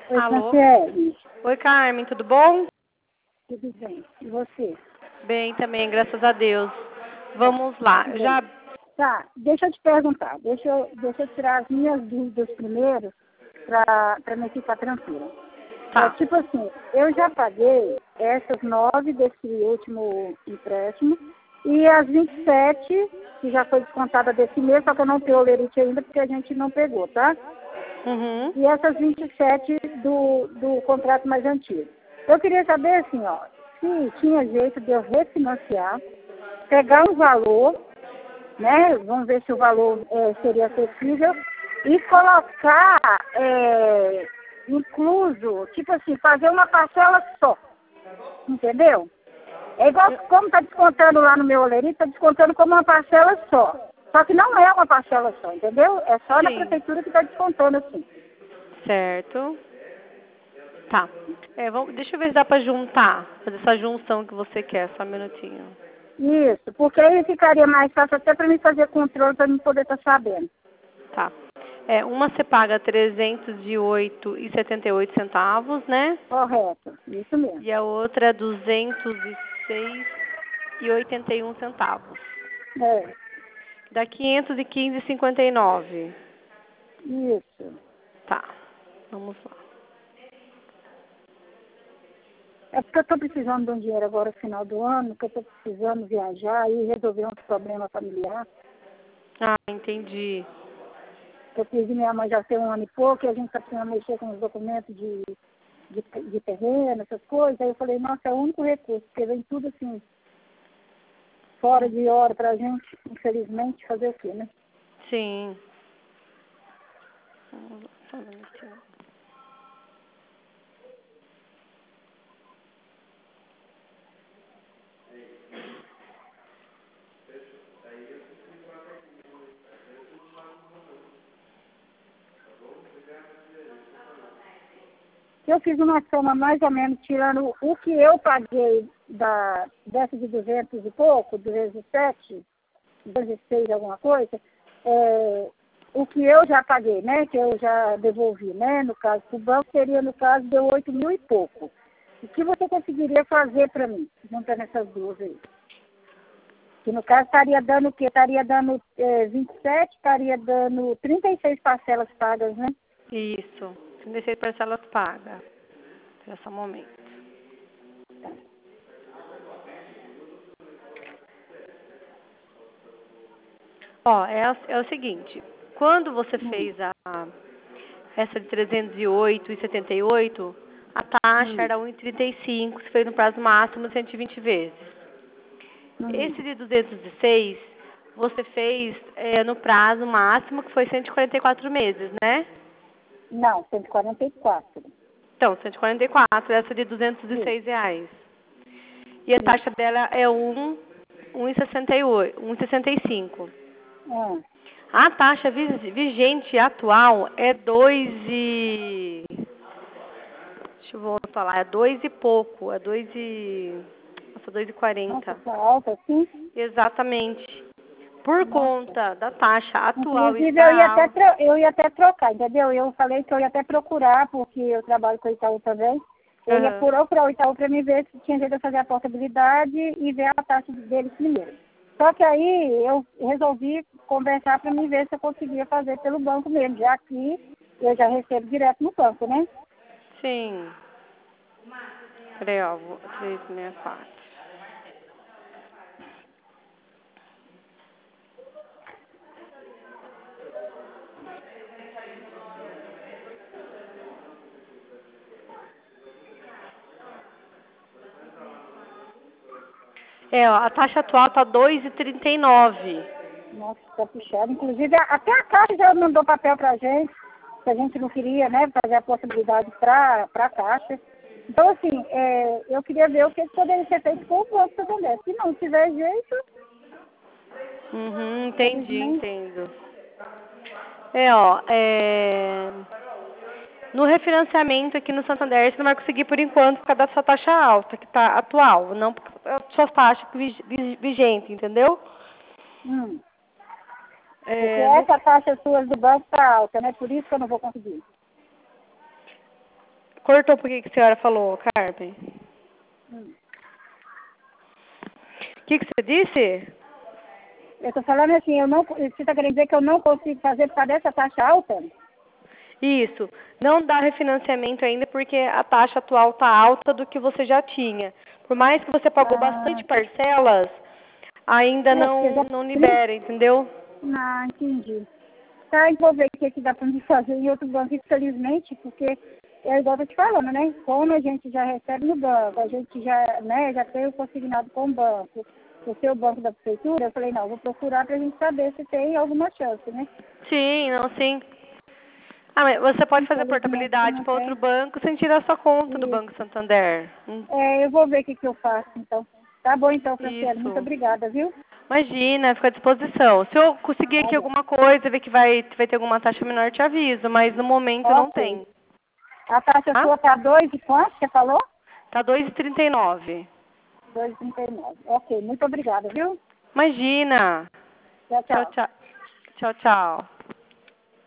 Oi, Alô? Franciele. Oi, Carmen, tudo bom? Tudo bem? E você? Bem também, graças a Deus. Vamos lá. Tudo bem. Já. Tá, deixa eu te perguntar. Deixa eu tirar as minhas dúvidas primeiro para me ficar tranquila. Tá. Tipo assim, eu já paguei essas 9 desse último empréstimo e as 27 que já foi descontada desse mês, só que eu não tenho o lerite ainda porque a gente não pegou, tá? Uhum. E essas 27 do contrato mais antigo. Eu queria saber, assim, ó, se tinha jeito de eu refinanciar, pegar um valor, né? Vamos ver se o valor seria acessível, e colocar incluso, tipo assim, fazer uma parcela só, entendeu? É igual como está descontando lá no meu olerite, está descontando como uma parcela só. Só que não é uma parcela só, entendeu? É só na Sim. prefeitura que está descontando assim. Certo. Tá. Deixa eu ver se dá pra juntar. Fazer essa junção que você quer, só um minutinho. Isso, porque aí ficaria mais fácil até para mim fazer controle, para mim poder estar sabendo. Tá. Uma você paga 308,78 centavos, né? Correto, isso mesmo. E a outra 206,81 centavos. É, Dá 515,59. isso. Tá. Vamos lá. É porque eu estou precisando de um dinheiro agora no final do ano, que eu estou precisando viajar e resolver uns problemas familiares. Ah, entendi. Eu fiz de minha mãe já tem um ano e pouco, e a gente está precisando mexer com os documentos de terreno, essas coisas. Aí eu falei, nossa, é o único recurso, porque vem tudo assim, fora de hora para a gente, infelizmente, fazer o quê, né? Sim. Vamos lá, só um minutinho. Eu fiz uma soma mais ou menos, tirando o que eu paguei dessa de 200 e pouco, 207, 206 alguma coisa, o que eu já paguei, né, que eu já devolvi, né, no caso do banco, seria, no caso, deu 8 mil e pouco. O que você conseguiria fazer para mim, juntando essas duas aí? Que no caso estaria dando o quê? Estaria dando 27, estaria dando 36 parcelas pagas, né? Isso. 36 parcelas pagas. Nesse momento. Ó, é o seguinte. Quando você Hum, fez essa de 308,78, a taxa hum, era 1,35, se fez no prazo máximo 120 vezes. Esse hum. de 206, você fez no prazo máximo, que foi 144 meses, né? Não, 144. Então, 144, essa de Isso, R$ 206. E a isso. taxa dela é 1,68, 1,65. Ah, A taxa vigente atual é 2 e... Deixa eu voltar lá, é 2 e pouco, é 2 e... Nossa, 2 e nossa, 40. tá alta assim? Exatamente. Por Nossa. conta da taxa atual Inclusive, eu estar ia até, alta. eu ia até trocar, entendeu? Eu falei que eu ia até procurar, porque eu trabalho com o Itaú também. Eu ia Aham. procurar o Itaú para me ver se tinha jeito de fazer a portabilidade e ver a taxa deles primeiro. Só que aí eu resolvi conversar para me ver se eu conseguia fazer pelo banco mesmo, já que eu já recebo direto no banco, né? Sim. Peraí, ó, 364. Ó, a taxa atual tá 2,39. Nossa, tá puxado. Inclusive, até a Caixa já mandou papel pra gente, que a gente não queria, né, fazer a possibilidade para a Caixa. Então, assim, eu queria ver o que poderia ser feito com o Banco Santander. Se não tiver jeito, Uhum, entendi, infelizmente, entendo. Ó, no refinanciamento aqui no Santander, você não vai conseguir por enquanto por causa da sua taxa alta, que tá atual, não por causa das suas taxas vigentes, entendeu? hum, porque É, no, essa taxa sua do banco está alta, né? Por isso que eu não vou conseguir. Cortou por que a senhora falou, Carmen? O que você disse? Eu estou falando assim, você está querendo dizer que eu não consigo fazer por causa dessa taxa alta? Isso. Não dá refinanciamento ainda porque a taxa atual está alta do que você já tinha. Por mais que você pagou bastante parcelas, ainda Porque já... não libera, entendeu? Ah, entendi. Tá, então vou ver o que dá para me fazer em outro banco, infelizmente, porque é igual eu tô te falando, né? Como a gente já recebe no banco, a gente já, né, já tem o consignado com o banco, o seu banco da prefeitura, eu falei, não, vou procurar para a gente saber se tem alguma chance, né? Sim, não, sim. Ah, mas você pode fazer Infelizmente portabilidade não para outro tem. banco sem tirar sua conta do E, Banco Santander. eu vou ver o que eu faço, então. Tá bom, então, Franciele, muito Isso. obrigada, viu? Imagina, fica à disposição. Se eu conseguir Tá aqui bom. alguma coisa, ver que vai ter alguma taxa menor, eu te aviso, mas no momento não Ok. tem. A taxa Tá? sua tá 2 e quanto, você falou? Tá 2,39. 2,39. Ok, muito obrigada, viu? Imagina. Tchau, Tchau, tchau. tchau. Tchau, tchau.